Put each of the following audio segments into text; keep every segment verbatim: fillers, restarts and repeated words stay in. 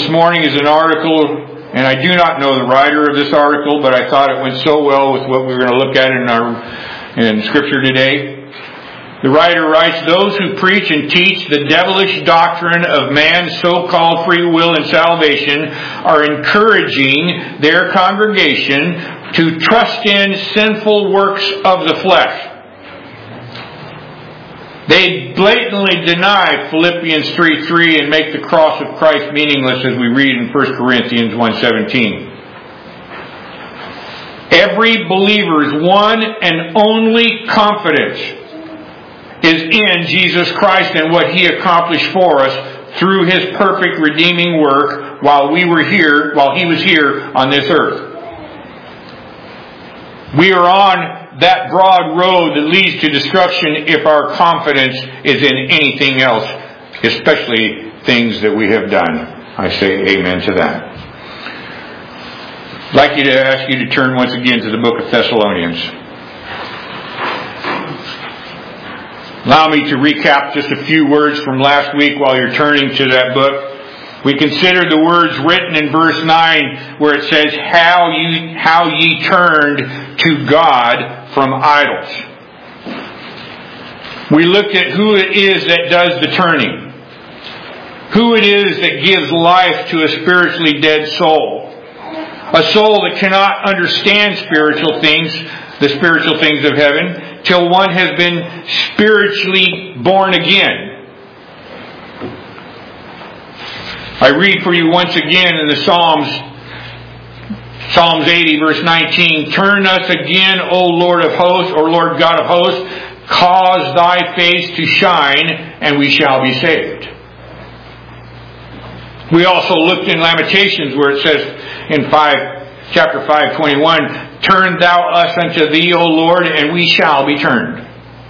this morning is an article, and I do not know the writer of this article, but I thought it went so well with what we're going to look at in our in Scripture today. The writer writes, "Those who preach and teach the devilish doctrine of man's so-called free will and salvation are encouraging their congregation to trust in sinful works of the flesh. They blatantly deny Philippians three three and make the cross of Christ meaningless, as we read in First Corinthians one seventeen. Every believer's one and only confidence is in Jesus Christ and what He accomplished for us through His perfect redeeming work while we were here, while He was here on this earth. We are on that broad road that leads to destruction if our confidence is in anything else, especially things that we have done. I say amen to that. I'd like you to ask you to turn once again to the book of Thessalonians. Allow me to recap just a few words from last week while you're turning to that book. We considered the words written in verse nine where it says, how you, how ye turned to God from idols. We looked at who it is that does the turning. Who it is that gives life to a spiritually dead soul. A soul that cannot understand spiritual things, the spiritual things of heaven, till one has been spiritually born again. I read for you once again in the Psalms, Psalms eighty verse nineteen, "Turn us again, O Lord of hosts," or Lord God of hosts, "cause thy face to shine, and we shall be saved." We also looked in Lamentations where it says in five, chapter five twenty-one, "Turn thou us unto thee, O Lord, and we shall be turned."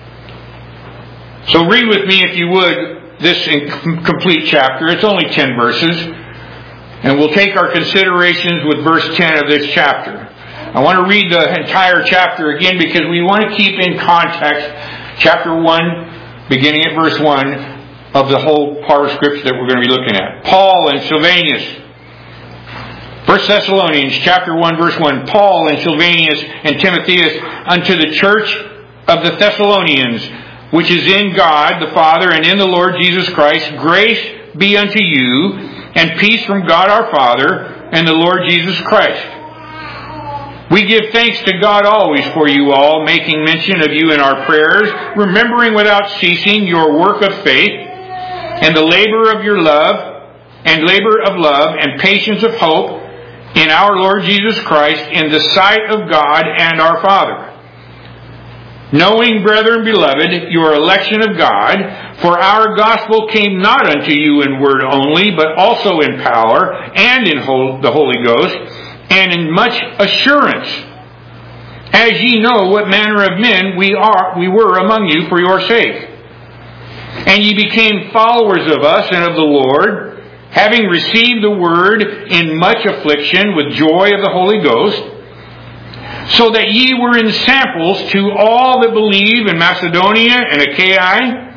So read with me, if you would, this complete chapter. It's only ten verses. And we'll take our considerations with verse ten of this chapter. I want to read the entire chapter again because we want to keep in context chapter one, beginning at verse one, of the whole part of Scripture that we're going to be looking at. Paul and Silvanus. First Thessalonians chapter one verse one. "Paul and Silvanus and Timotheus unto the church of the Thessalonians, which is in God the Father and in the Lord Jesus Christ, grace be unto you, and peace from God our Father and the Lord Jesus Christ. We give thanks to God always for you all, making mention of you in our prayers, remembering without ceasing your work of faith, and the labor of your love, and labor of love, and patience of hope, in our Lord Jesus Christ, in the sight of God and our Father. Knowing, brethren beloved, your election of God, for our gospel came not unto you in word only, but also in power, and in the Holy Ghost, and in much assurance, as ye know what manner of men we are, we were among you for your sake. And ye became followers of us and of the Lord, having received the word in much affliction with joy of the Holy Ghost, so that ye were in samples to all that believe in Macedonia and Achaia.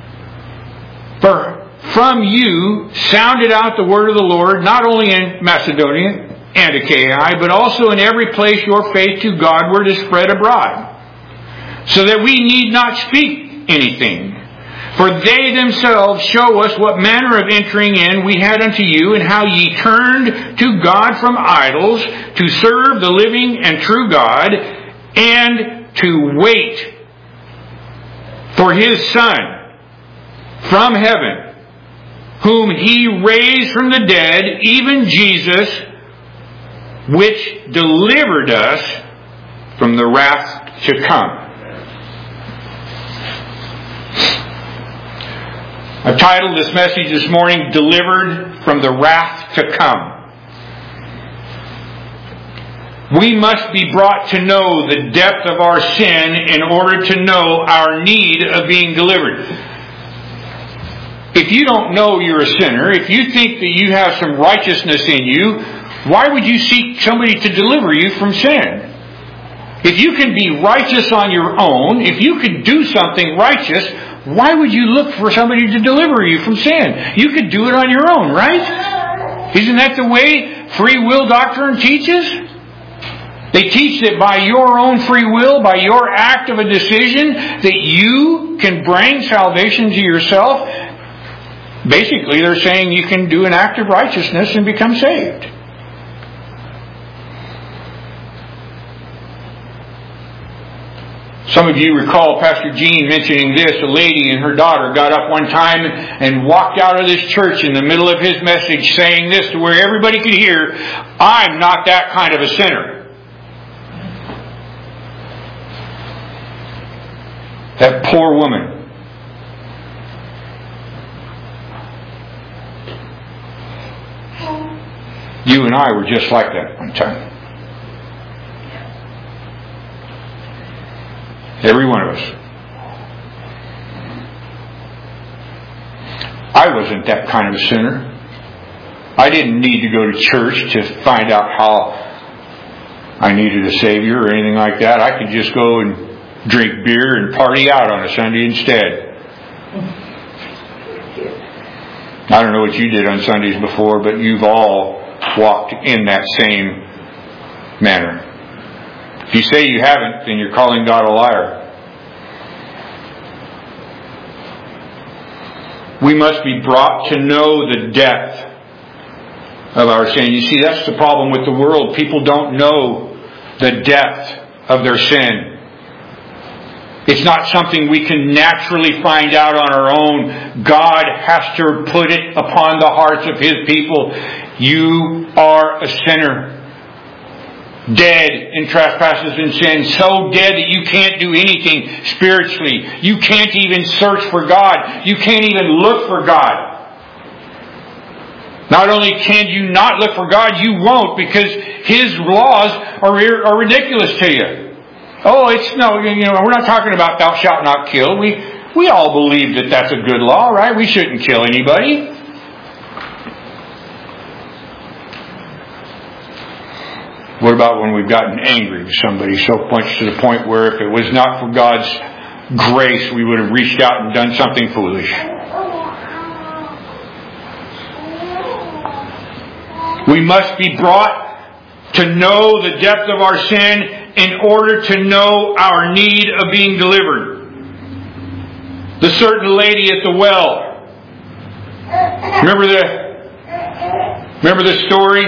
For from you sounded out the word of the Lord, not only in Macedonia and Achaia, but also in every place your faith to Godward is spread abroad, so that we need not speak anything. For they themselves show us what manner of entering in we had unto you, and how ye turned to God from idols, to serve the living and true God, and to wait for His Son from heaven, whom He raised from the dead, even Jesus, which delivered us from the wrath to come. I've titled this message this morning, "Delivered from the Wrath to Come." We must be brought to know the depth of our sin in order to know our need of being delivered. If you don't know you're a sinner, if you think that you have some righteousness in you, why would you seek somebody to deliver you from sin? If you can be righteous on your own, if you can do something righteous, why would you look for somebody to deliver you from sin? You could do it on your own, right? Isn't that the way free will doctrine teaches? They teach that by your own free will, by your act of a decision, that you can bring salvation to yourself. Basically, they're saying you can do an act of righteousness and become saved. Some of you recall Pastor Jean mentioning this. A lady and her daughter got up one time and walked out of this church in the middle of his message saying this to where everybody could hear, "I'm not that kind of a sinner." That poor woman. You and I were just like that one time. Every one of us. I wasn't that kind of a sinner. I didn't need to go to church to find out how I needed a Savior or anything like that. I could just go and drink beer and party out on a Sunday instead. I don't know what you did on Sundays before, but you've all walked in that same manner. If you say you haven't, then you're calling God a liar. We must be brought to know the depth of our sin. You see, that's the problem with the world. People don't know the depth of their sin. It's not something we can naturally find out on our own. God has to put it upon the hearts of His people. You are a sinner. Dead in trespasses and sins. So dead that you can't do anything spiritually. You can't even search for God. You can't even look for God. Not only can you not look for God, you won't, because His laws are, are ridiculous to you. Oh, it's no, you know, we're not talking about thou shalt not kill. We, we all believe that that's a good law, right? We shouldn't kill anybody. What about when we've gotten angry with somebody so much to the point where if it was not for God's grace, we would have reached out and done something foolish? We must be brought to know the depth of our sin in order to know our need of being delivered. The certain lady at the well. Remember the, remember the story?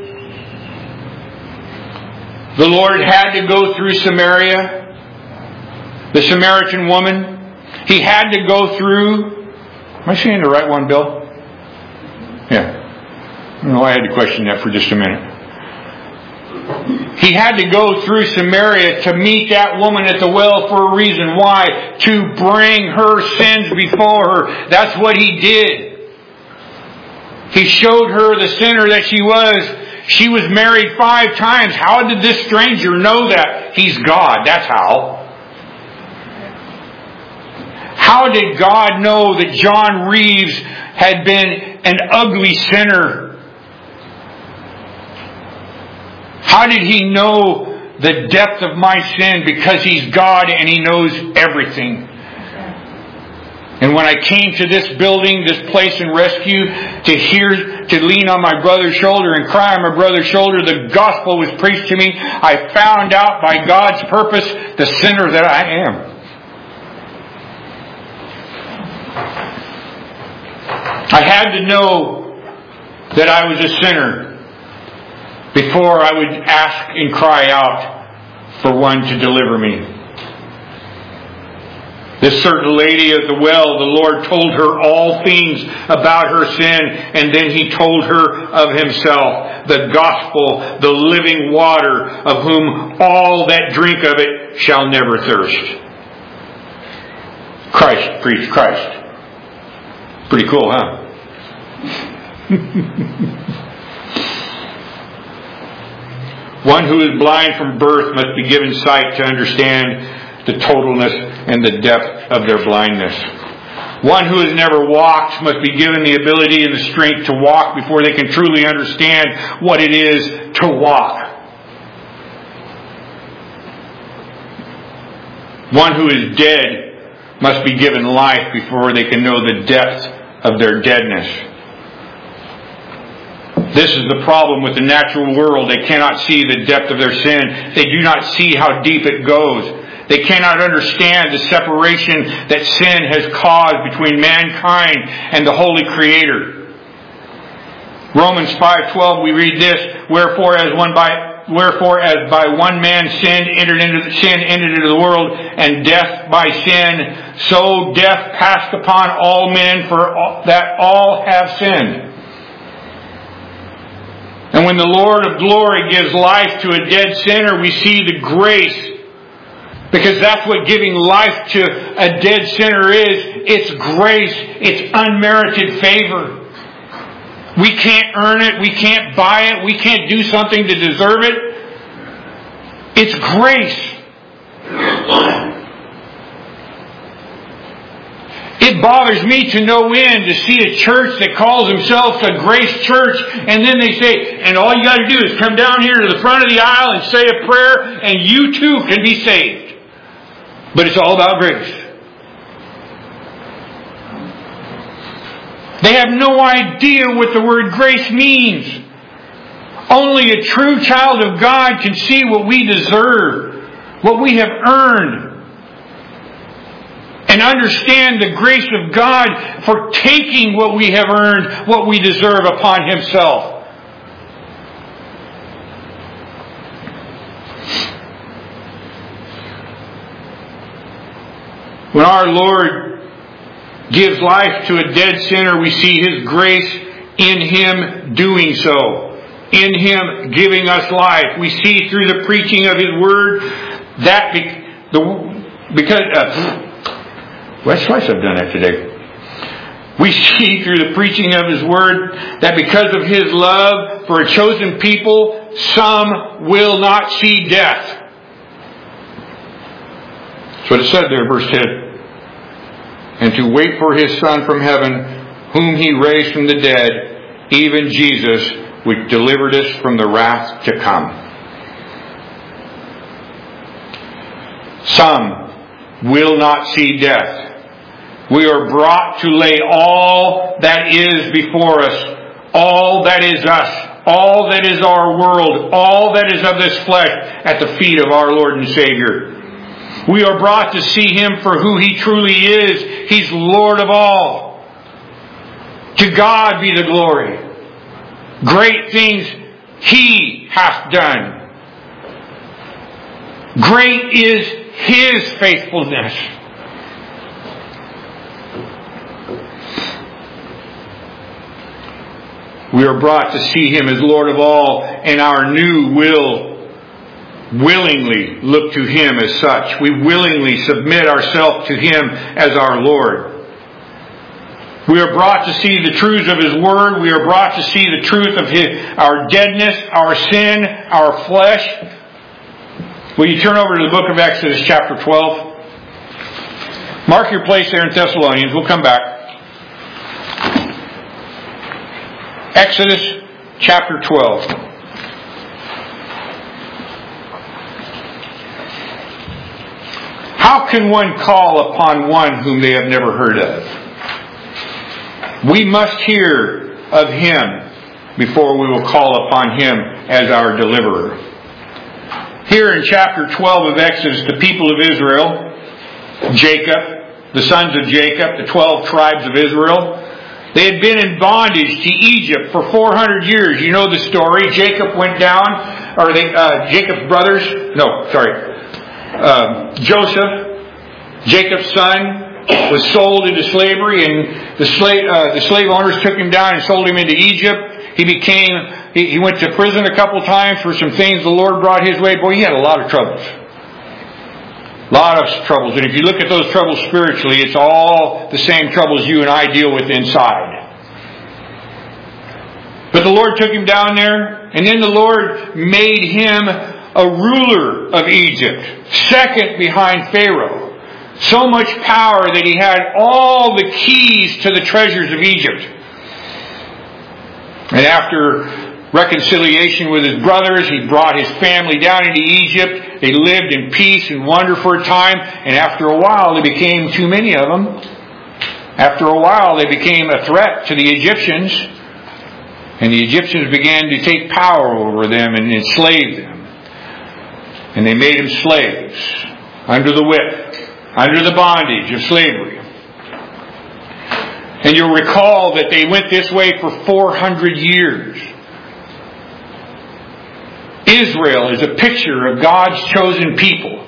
The Lord had to go through Samaria. The Samaritan woman. He had to go through... Am I saying the right one, Bill? Yeah. No, I had to question that for just a minute. He had to go through Samaria to meet that woman at the well for a reason. Why? To bring her sins before her. That's what He did. He showed her the sinner that she was. She was married five times. How did this stranger know that? He's God. That's how. How did God know that John Reeves had been an ugly sinner? How did He know the depth of my sin? Because He's God and He knows everything. And when I came to this building, this place in rescue, to hear, to lean on my brother's shoulder and cry on my brother's shoulder, the gospel was preached to me. I found out by God's purpose the sinner that I am. I had to know that I was a sinner before I would ask and cry out for one to deliver me. This certain lady at the well, the Lord told her all things about her sin, and then He told her of Himself, the gospel, the living water, of whom all that drink of it shall never thirst. Christ preached Christ. Pretty cool, huh? One who is blind from birth must be given sight to understand the totalness and the depth of their blindness. One who has never walked must be given the ability and the strength to walk before they can truly understand what it is to walk. One who is dead must be given life before they can know the depth of their deadness. This is the problem with the natural world. They cannot see the depth of their sin. They do not see how deep it goes. They cannot understand the separation that sin has caused between mankind and the Holy Creator. Romans five twelve, we read this, Wherefore as one by Wherefore as by one man sin entered into sin entered into the world, and death by sin, so death passed upon all men, for all, that all have sinned. And when the Lord of glory gives life to a dead sinner, we see the grace. Because that's what giving life to a dead sinner is. It's grace. It's unmerited favor. We can't earn it. We can't buy it. We can't do something to deserve it. It's grace. It bothers me to no end to see a church that calls themselves a grace church, and then they say, and all you got to do is come down here to the front of the aisle and say a prayer, and you too can be saved. But it's all about grace. They have no idea what the word grace means. Only a true child of God can see what we deserve, what we have earned, and understand the grace of God for taking what we have earned, what we deserve upon Himself. When our Lord gives life to a dead sinner, we see His grace in Him doing so. In Him giving us life. We see through the preaching of His Word that be, the, because... Uh, well, twice I've done that today. We see through the preaching of His Word that because of His love for a chosen people, some will not see death. That's what it said there in verse ten. And to wait for His Son from heaven, whom He raised from the dead, even Jesus, which delivered us from the wrath to come. Some will not see death. We are brought to lay all that is before us, all that is us, all that is our world, all that is of this flesh at the feet of our Lord and Savior. We are brought to see Him for who He truly is. He's Lord of all. To God be the glory. Great things He hath done. Great is His faithfulness. We are brought to see Him as Lord of all, and our new will willingly look to Him as such. We willingly submit ourselves to Him as our Lord. We are brought to see the truths of His Word. We are brought to see the truth of His, our deadness, our sin, our flesh. Will you turn over to the book of Exodus chapter twelve? Mark your place there in Thessalonians. We'll come back. Exodus chapter twelve. How can one call upon one whom they have never heard of? We must hear of Him before we will call upon Him as our deliverer. Here in chapter twelve of Exodus, the people of Israel, Jacob, the sons of Jacob, the twelve tribes of Israel, they had been in bondage to Egypt for four hundred years. You know the story. Jacob went down, or they, uh, Jacob's brothers, no, sorry, uh, Joseph, Jacob's son, was sold into slavery, and the slave, uh, the slave owners took him down and sold him into Egypt. He became, he, he went to prison a couple times for some things the Lord brought his way. Boy, he had a lot of troubles. A lot of troubles. And if you look at those troubles spiritually, it's all the same troubles you and I deal with inside. But the Lord took him down there, and then the Lord made him a ruler of Egypt, second behind Pharaoh. So much power that he had all the keys to the treasures of Egypt. And after reconciliation with his brothers, he brought his family down into Egypt. They lived in peace and wonder for a time, and after a while there became too many of them. After a while they became a threat to the Egyptians. And the Egyptians began to take power over them and enslave them. And they made them slaves under the whip, under the bondage of slavery. And you'll recall that they went this way for four hundred years. Israel is a picture of God's chosen people.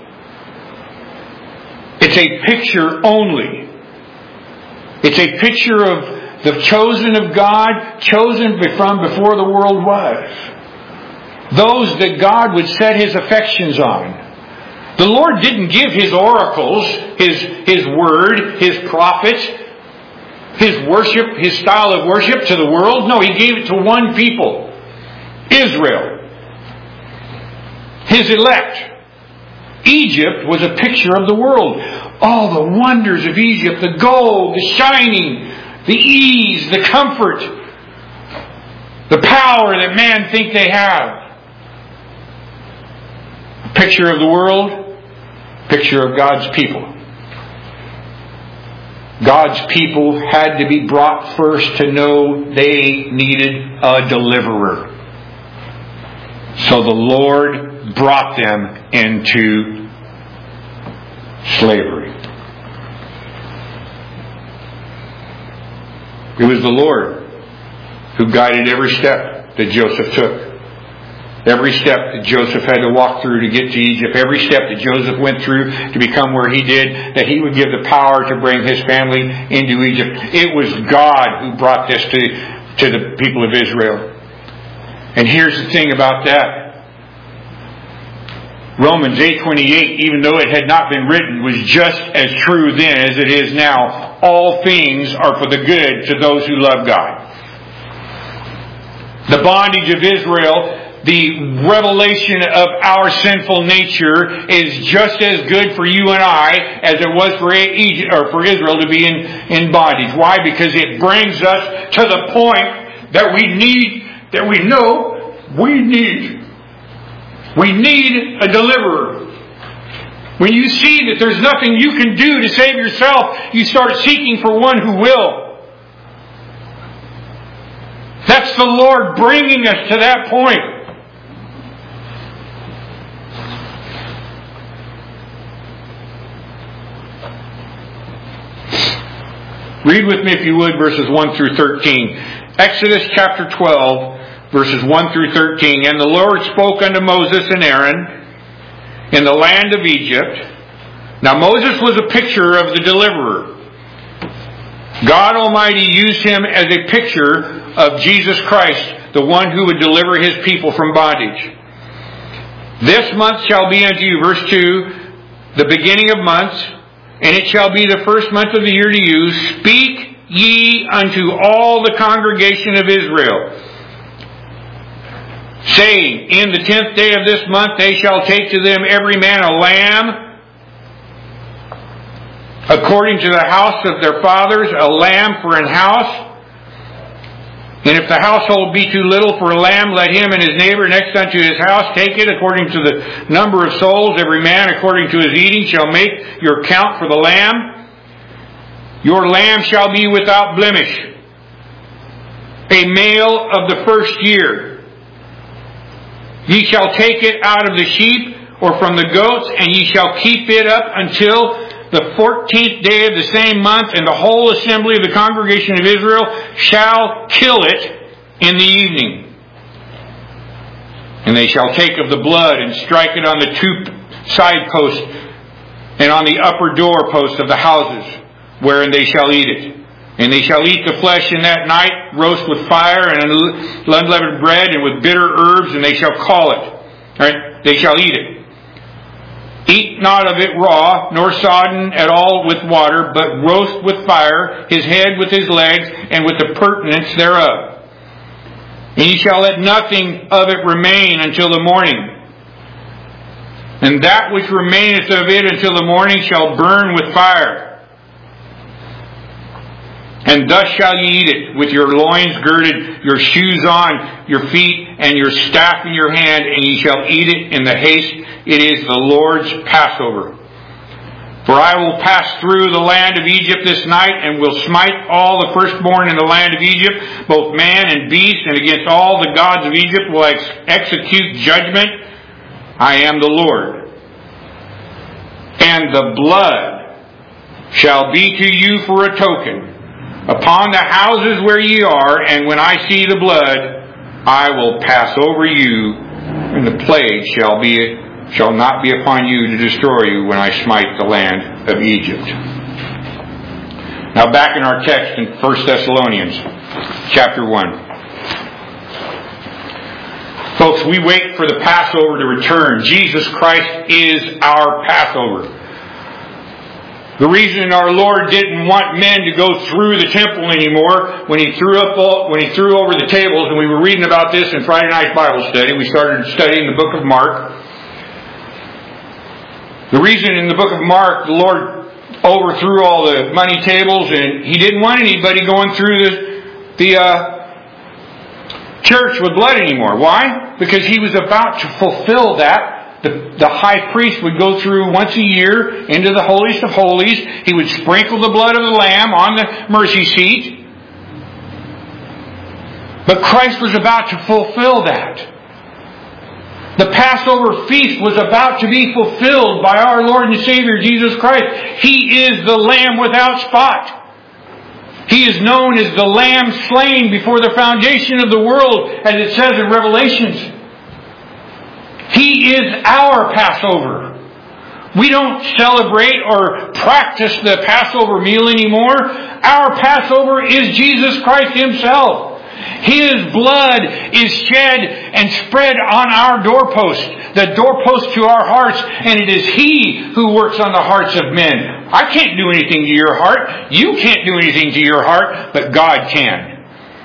It's a picture only. It's a picture of the chosen of God, chosen from before the world was. Those that God would set His affections on. The Lord didn't give His oracles, His, His word, His prophets, His worship, His style of worship to the world. No, He gave it to one people. Israel. His elect. Egypt was a picture of the world. All the wonders of Egypt, the gold, the shining, the ease, the comfort, the power that man think they have. Picture of the world, picture of God's people. God's people had to be brought first to know they needed a deliverer. So the Lord brought them into slavery. It was the Lord who guided every step that Joseph took. Every step that Joseph had to walk through to get to Egypt. Every step that Joseph went through to become where he did. That he would give the power to bring his family into Egypt. It was God who brought this to, to the people of Israel. And here's the thing about that. Romans eight twenty-eight, even though it had not been written, was just as true then as it is now. All things are for the good to those who love God. The bondage of Israel, the revelation of our sinful nature, is just as good for you and I as it was for Egypt, or for Israel to be in, in bondage. Why? Because it brings us to the point that we need, that we know we need. We need a deliverer. When you see that there's nothing you can do to save yourself, you start seeking for one who will. That's the Lord bringing us to that point. Read with me, if you would, verses one through thirteen. Exodus chapter twelve, verses one through thirteen. And the Lord spoke unto Moses and Aaron in the land of Egypt. Now Moses was a picture of the deliverer. God Almighty used him as a picture of Jesus Christ, the one who would deliver His people from bondage. This month shall be unto you, verse two, the beginning of months, and it shall be the first month of the year to you. Speak ye unto all the congregation of Israel, saying, in the tenth day of this month they shall take to them every man a lamb, according to the house of their fathers, a lamb for an house. And if the household be too little for a lamb, let him and his neighbor next unto his house take it according to the number of souls. Every man according to his eating shall make your count for the lamb. Your lamb shall be without blemish, a male of the first year. Ye shall take it out of the sheep or from the goats, and ye shall keep it up until the fourteenth day of the same month, and the whole assembly of the congregation of Israel shall kill it in the evening. And they shall take of the blood and strike it on the two side posts and on the upper door posts of the houses, wherein they shall eat it. And they shall eat the flesh in that night, roast with fire and unleavened bread and with bitter herbs, and they shall call it. All right? They shall eat it. Eat not of it raw, nor sodden at all with water, but roast with fire, his head with his legs, and with the purtenance thereof. And ye shall let nothing of it remain until the morning. And that which remaineth of it until the morning shall burn with fire. And thus shall ye eat it, with your loins girded, your shoes on your feet, and your staff in your hand, and ye shall eat it in the haste. It is the Lord's Passover. For I will pass through the land of Egypt this night, and will smite all the firstborn in the land of Egypt, both man and beast, and against all the gods of Egypt will I ex- execute judgment. I am the Lord. And the blood shall be to you for a token upon the houses where ye are, and when I see the blood, I will pass over you, and the plague shall be shall not be upon you to destroy you when I smite the land of Egypt. Now back in our text in First Thessalonians chapter one. Folks, we wait for the Passover to return. Jesus Christ is our Passover. The reason our Lord didn't want men to go through the temple anymore when he threw up all, when he threw over the tables, and we were reading about this in Friday night's Bible study. We started studying the book of Mark. The reason in the book of Mark the Lord overthrew all the money tables, and he didn't want anybody going through the, the uh, church with blood anymore. Why? Because he was about to fulfill that. The, the high priest would go through once a year into the holiest of holies. He would sprinkle the blood of the lamb on the mercy seat. But Christ was about to fulfill that. The Passover feast was about to be fulfilled by our Lord and Savior Jesus Christ. He is the Lamb without spot. He is known as the Lamb slain before the foundation of the world, as it says in Revelations. He is our Passover. We don't celebrate or practice the Passover meal anymore. Our Passover is Jesus Christ Himself. His blood is shed and spread on our doorpost, the doorpost to our hearts, and it is He who works on the hearts of men. I can't do anything to your heart. You can't do anything to your heart, but God can.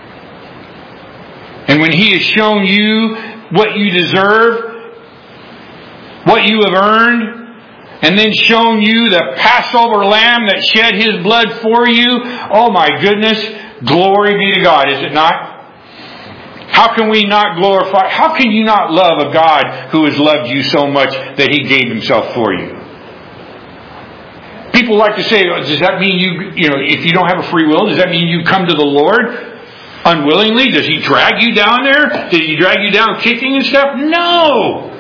And when He has shown you what you deserve, what you have earned, and then shown you the Passover lamb that shed His blood for you, oh my goodness, glory be to God, is it not? How can we not glorify, how can you not love a God who has loved you so much that He gave Himself for you? People like to say, does that mean you, you know, if you don't have a free will, does that mean you come to the Lord unwillingly? Does He drag you down there? Did He drag you down kicking and stuff? No!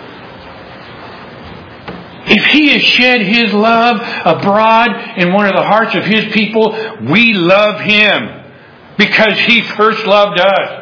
If He has shed His love abroad in one of the hearts of His people, we love Him because He first loved us.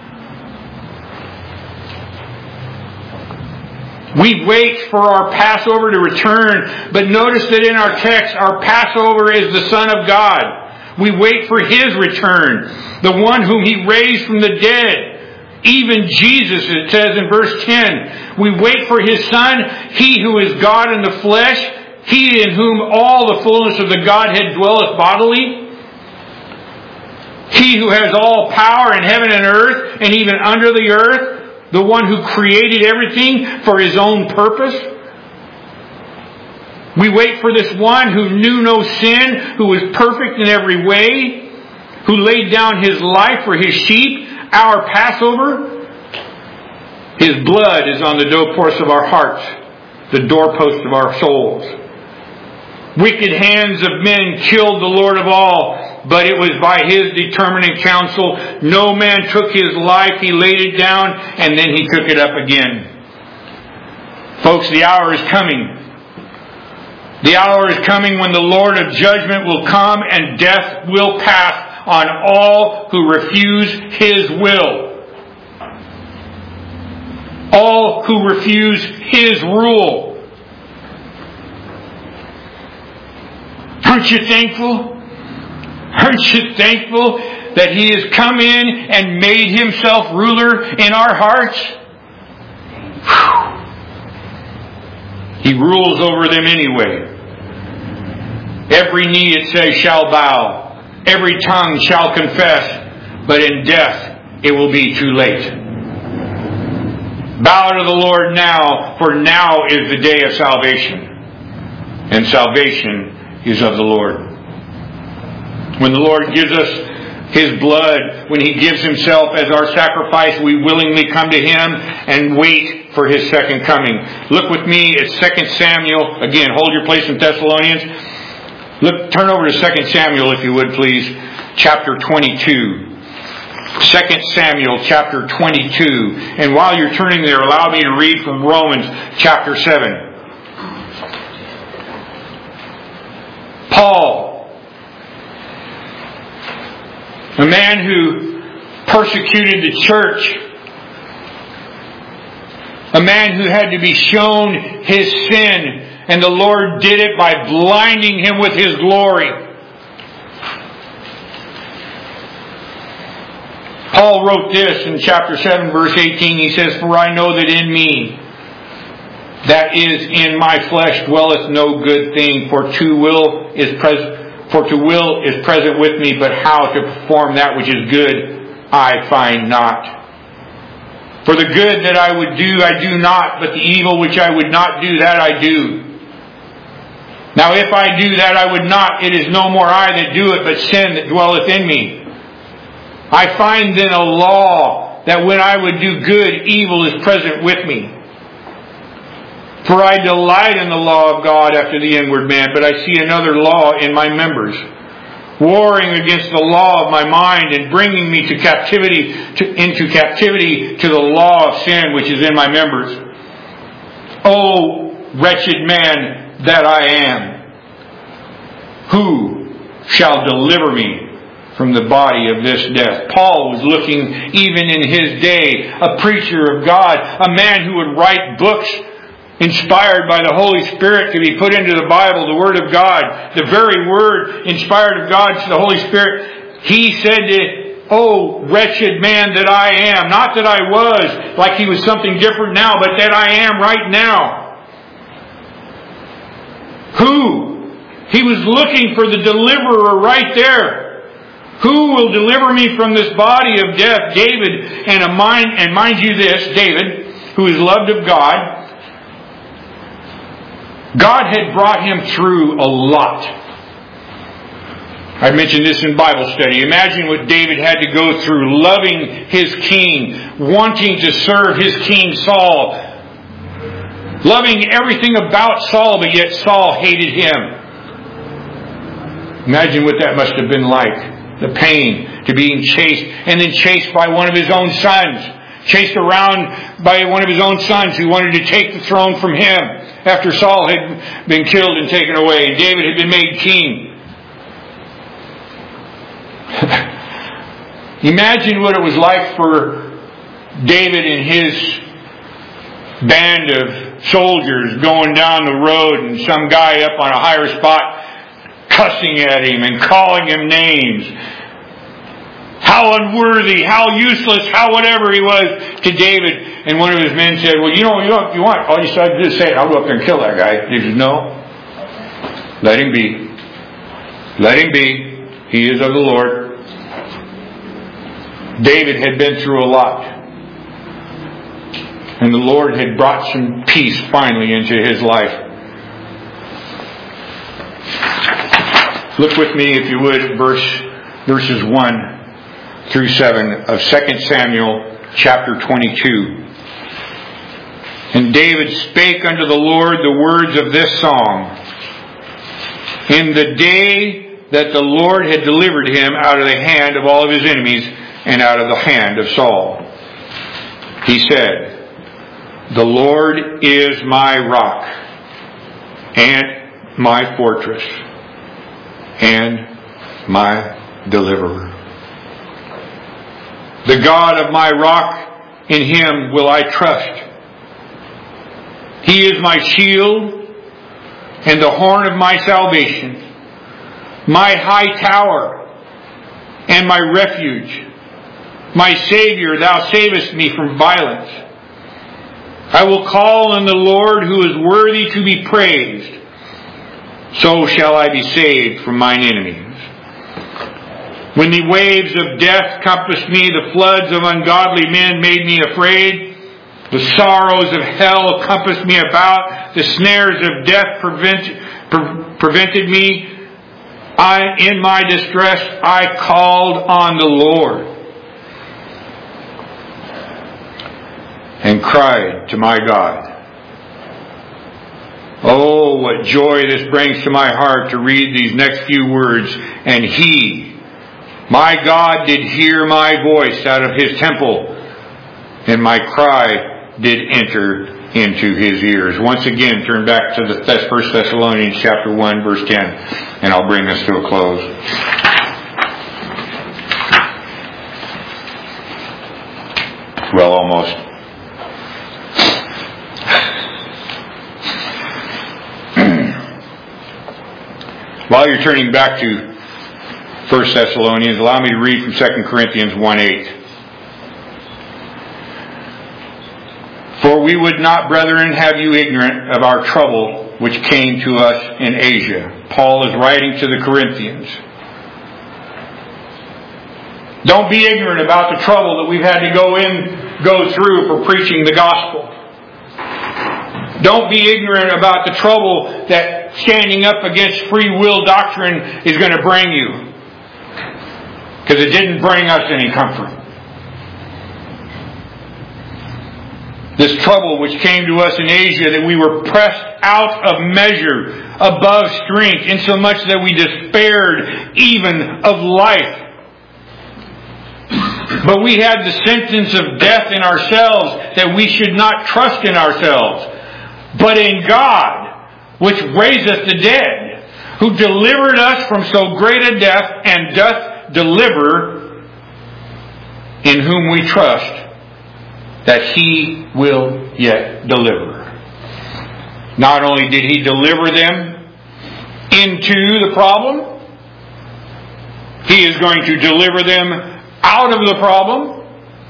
We wait for our Passover to return, but notice that in our text, our Passover is the Son of God. We wait for His return, the one whom He raised from the dead. Even Jesus, it says in verse ten, we wait for His Son, He who is God in the flesh, He in whom all the fullness of the Godhead dwelleth bodily. He who has all power in heaven and earth, and even under the earth. The one who created everything for His own purpose. We wait for this one who knew no sin, who was perfect in every way, who laid down His life for His sheep, our Passover. His blood is on the doorposts of our hearts, the doorposts of our souls. Wicked hands of men killed the Lord of all, but it was by His determining counsel. No man took His life. He laid it down, and then He took it up again. Folks, the hour is coming. The hour is coming when the Lord of judgment will come and death will pass on all who refuse His will. All who refuse His rule. Aren't you thankful? Aren't you thankful that He has come in and made Himself ruler in our hearts? Whew. He rules over them anyway. Every knee, it says, shall bow. Every tongue shall confess. But in death, it will be too late. Bow to the Lord now, for now is the day of salvation. And salvation is of the Lord. When the Lord gives us His blood, when He gives Himself as our sacrifice, we willingly come to Him and wait for His second coming. Look with me at Second Samuel. Again, hold your place in Thessalonians. Look, turn over to Second Samuel, if you would, please. Chapter twenty-two. Second Samuel chapter twenty-two. And while you're turning there, allow me to read from Romans chapter seven. Paul, a man who persecuted the church, a man who had to be shown his sin, and the Lord did it by blinding him with His glory. Paul wrote this in chapter seven, verse eighteen. He says, "For I know that in me, that is in my flesh, dwelleth no good thing. For to will is present, for to will is present with me, but how to perform that which is good, I find not. For the good that I would do, I do not, but the evil which I would not do, that I do. Now if I do that I would not, it is no more I that do it, but sin that dwelleth in me. I find then a law, that when I would do good, evil is present with me. For I delight in the law of God after the inward man, but I see another law in my members, warring against the law of my mind, and bringing me to captivity, to, into captivity to the law of sin which is in my members. O wretched man that I am, who shall deliver me from the body of this death?" Paul was looking, even in his day, a preacher of God, a man who would write books inspired by the Holy Spirit to be put into the Bible, the Word of God, the very Word inspired of God to the Holy Spirit. He said to, "Oh, wretched man that I am," not that I was, like he was something different now, but that I am right now. Who? He was looking for the deliverer right there. Who will deliver me from this body of death? David, and a mind, and mind you this, David, who is loved of God, God had brought him through a lot. I mentioned this in Bible study. Imagine what David had to go through, loving his king, wanting to serve his king Saul, loving everything about Saul, but yet Saul hated him. Imagine what that must have been like. The pain to being chased, and then chased by one of his own sons. Chased around by one of his own sons who wanted to take the throne from him after Saul had been killed and taken away and David had been made king. Imagine what it was like for David and his band of soldiers going down the road, and some guy up on a higher spot cussing at him and calling him names. How unworthy, how useless, how whatever he was to David. And one of his men said, "Well, you know, you know, you want, all you have to do is say it. I'll go up there and kill that guy." He said, "No. Let him be. Let him be. He is of the Lord." David had been through a lot. And the Lord had brought some peace finally into his life. Look with me, if you would, at verse, verses one through seven of Second Samuel chapter twenty-two. "And David spake unto the Lord the words of this song, in the day that the Lord had delivered him out of the hand of all of his enemies, and out of the hand of Saul. He said, The Lord is my rock, and my fortress, and my deliverer. The God of my rock, in Him will I trust. He is my shield and the horn of my salvation, my high tower and my refuge. My Savior, Thou savest me from violence. I will call on the Lord, who is worthy to be praised. So shall I be saved from mine enemies. When the waves of death compassed me, the floods of ungodly men made me afraid. The sorrows of hell compassed me about. The snares of death prevent, pre- prevented me. I, in my distress, I called on the Lord and cried to my God. Oh, what joy this brings to my heart to read these next few words. And He, my God, did hear my voice out of His temple, and my cry did enter into His ears. Once again, turn back to the First Thessalonians chapter one, verse ten, and I'll bring this to a close. Well, almost. While you're turning back to First Thessalonians, allow me to read from Second Corinthians one eight. For we would not, brethren, have you ignorant of our trouble which came to us in Asia. Paul is writing to the Corinthians. Don't be ignorant about the trouble that we've had to go in, go through for preaching the gospel. Don't be ignorant about the trouble that standing up against free will doctrine is going to bring you. Because it didn't bring us any comfort. This trouble which came to us in Asia, that we were pressed out of measure, above strength, insomuch that we despaired even of life. But we had the sentence of death in ourselves, that we should not trust in ourselves, but in God, which raiseth the dead, who delivered us from so great a death, and doth deliver, in whom we trust, that He will yet deliver. Not only did He deliver them into the problem, He is going to deliver them out of the problem,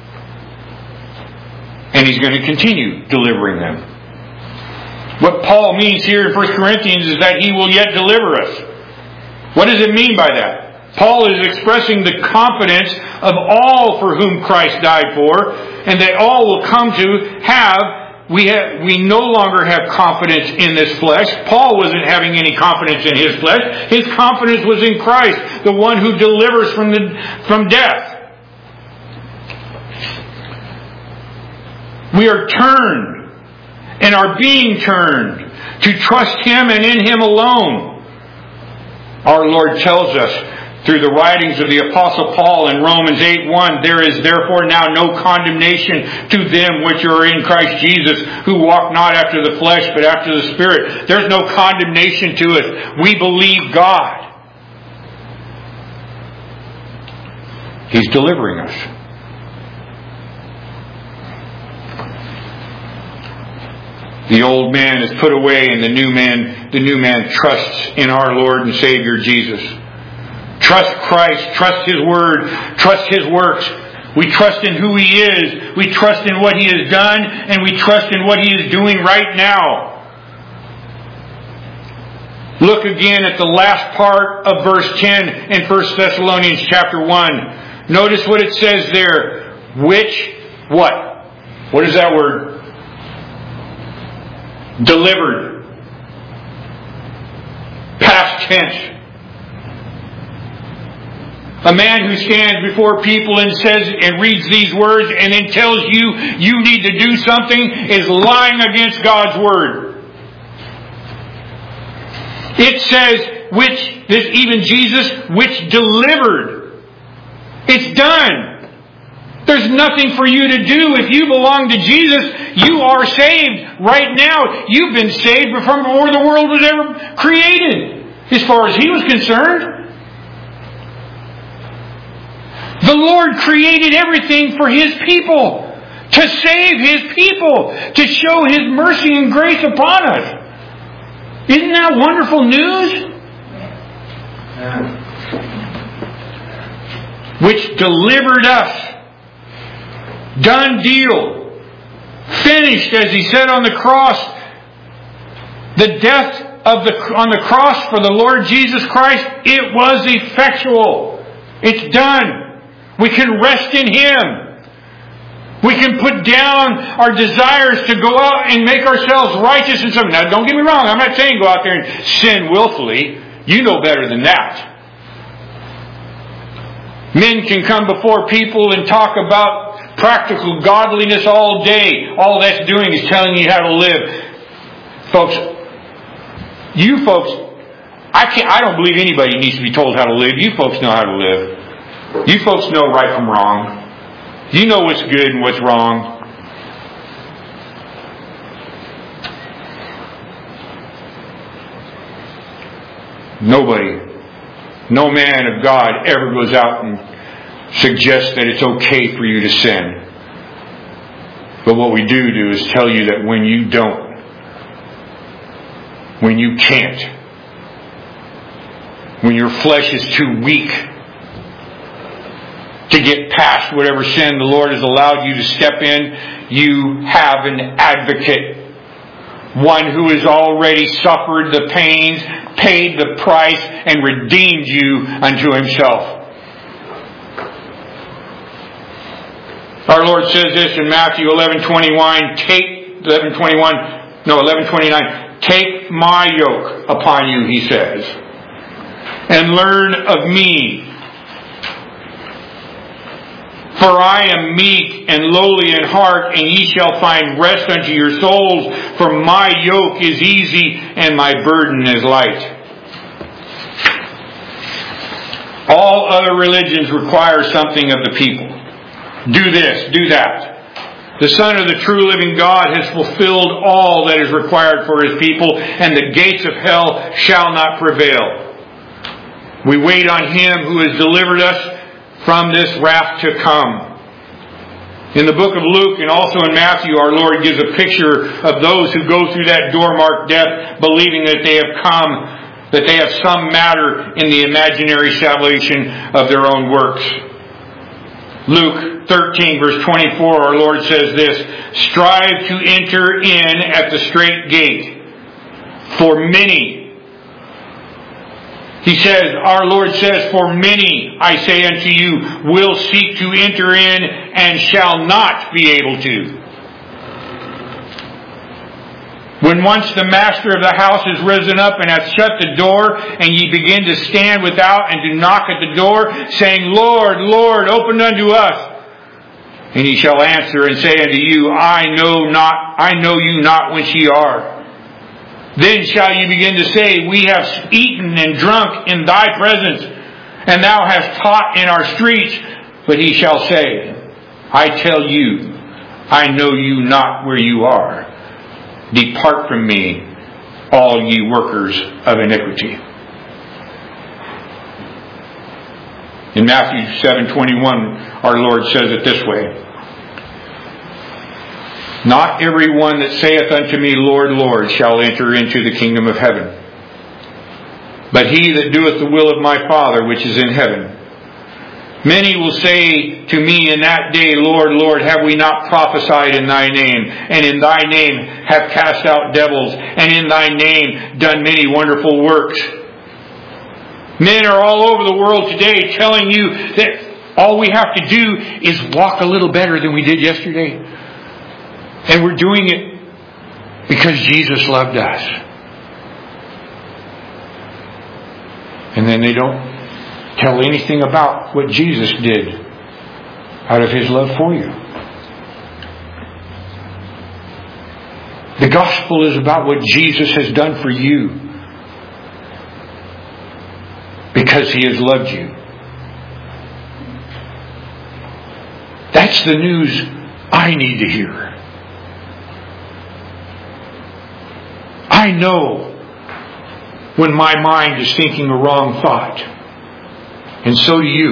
and He's going to continue delivering them. What Paul means here in First Corinthians is that He will yet deliver us. What does it mean by that? Paul is expressing the confidence of all for whom Christ died for, and that all will come to have, we have, we no longer have confidence in this flesh. Paul wasn't having any confidence in his flesh. His confidence was in Christ, the one who delivers from the, from death. We are turned, and are being turned, to trust Him and in Him alone. Our Lord tells us, through the writings of the Apostle Paul in Romans eight one, there is therefore now no condemnation to them which are in Christ Jesus, who walk not after the flesh, but after the Spirit. There's no condemnation to us. We believe God. He's delivering us. The old man is put away, and the new man, the new man trusts in our Lord and Savior Jesus. Trust Christ, trust His Word, trust His works. We trust in who He is, we trust in what He has done, and we trust in what He is doing right now. Look again at the last part of verse ten in First Thessalonians chapter one. Notice what it says there. Which, what? What is that word? Delivered. Past tense. A man who stands before people and says and reads these words and then tells you you need to do something is lying against God's Word. It says, which, this even Jesus, which delivered. It's done. There's nothing for you to do. If you belong to Jesus, you are saved right now. You've been saved from before the world was ever created, as far as He was concerned. The Lord created everything for His people, to save His people, to show His mercy and grace upon us. Isn't that wonderful news? Which delivered us. Done deal. Finished, as He said on the cross. The death of the on the cross for the Lord Jesus Christ, it was effectual. It's done. We can rest in Him. We can put down our desires to go out and make ourselves righteous and something. Now, don't get me wrong. I'm not saying go out there and sin willfully. You know better than that. Men can come before people and talk about practical godliness all day. All that's doing is telling you how to live. Folks, you folks, I can't, I don't believe anybody needs to be told how to live. You folks know how to live. You folks know right from wrong. You know what's good and what's wrong. Nobody, no man of God ever goes out and suggests that it's okay for you to sin. But what we do do is tell you that when you don't, when you can't, when your flesh is too weak to get past whatever sin the Lord has allowed you to step in, you have an advocate. One who has already suffered the pains, paid the price, and redeemed you unto Himself. Our Lord says this in Matthew eleven twenty-one, take eleven twenty-one, no eleven twenty-nine, take my yoke upon you, He says, and learn of me. For I am meek and lowly in heart, and ye shall find rest unto your souls. For my yoke is easy and my burden is light. All other religions require something of the people. Do this, do that. The Son of the true living God has fulfilled all that is required for His people, and the gates of hell shall not prevail. We wait on Him who has delivered us from this wrath to come. In the book of Luke and also in Matthew, our Lord gives a picture of those who go through that door marked death, believing that they have come, that they have some matter in the imaginary salvation of their own works. Luke thirteen verse twenty-four, our Lord says this, strive to enter in at the strait gate, for many, He says, our Lord says, for many, I say unto you, will seek to enter in and shall not be able to. When once the master of the house is risen up and hath shut the door, and ye begin to stand without and to knock at the door, saying, Lord, Lord, open unto us. And He shall answer and say unto you, I know not, I know you not whence ye are. Then shall you begin to say, we have eaten and drunk in thy presence, and thou hast taught in our streets. But He shall say, I tell you, I know you not where you are. Depart from me, all ye workers of iniquity. In Matthew seven twenty-one, our Lord says it this way, not every one that saith unto me, Lord, Lord, shall enter into the kingdom of heaven, but he that doeth the will of my Father which is in heaven. Many will say to me in that day, Lord, Lord, have we not prophesied in thy name, and in thy name have cast out devils, and in thy name done many wonderful works? Men are all over the world today telling you that all we have to do is walk a little better than we did yesterday. And we're doing it because Jesus loved us. And then they don't tell anything about what Jesus did out of His love for you. The gospel is about what Jesus has done for you because He has loved you. That's the news I need to hear. I know when my mind is thinking a wrong thought. And so do you.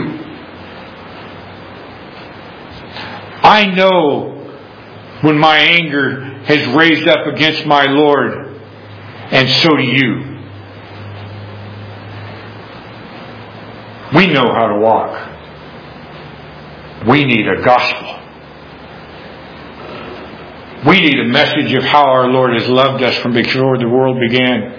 I know when my anger has raised up against my Lord. And so do you. We know how to walk. We need a gospel. We need a message of how our Lord has loved us from before the world began.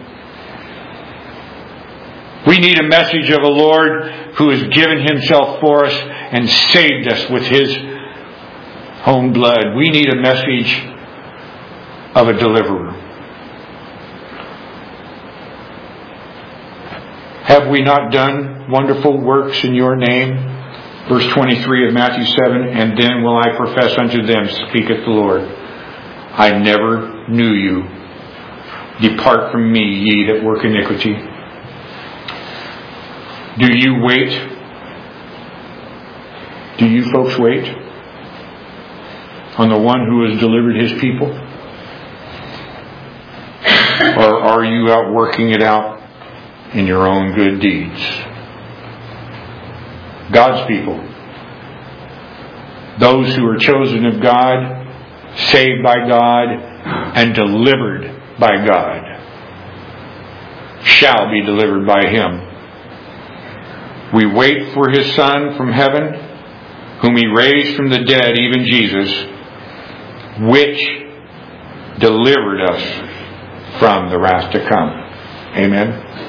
We need a message of a Lord who has given Himself for us and saved us with His own blood. We need a message of a deliverer. Have we not done wonderful works in your name? Verse twenty-three of Matthew seven, and then will I profess unto them, speaketh the Lord, I never knew you. Depart from me, ye that work iniquity. Do you wait? Do you folks wait on the one who has delivered his people? Or are you out working it out in your own good deeds? God's people, those who are chosen of God, saved by God, and delivered by God, shall be delivered by Him. We wait for His Son from heaven, whom He raised from the dead, even Jesus, which delivered us from the wrath to come. Amen.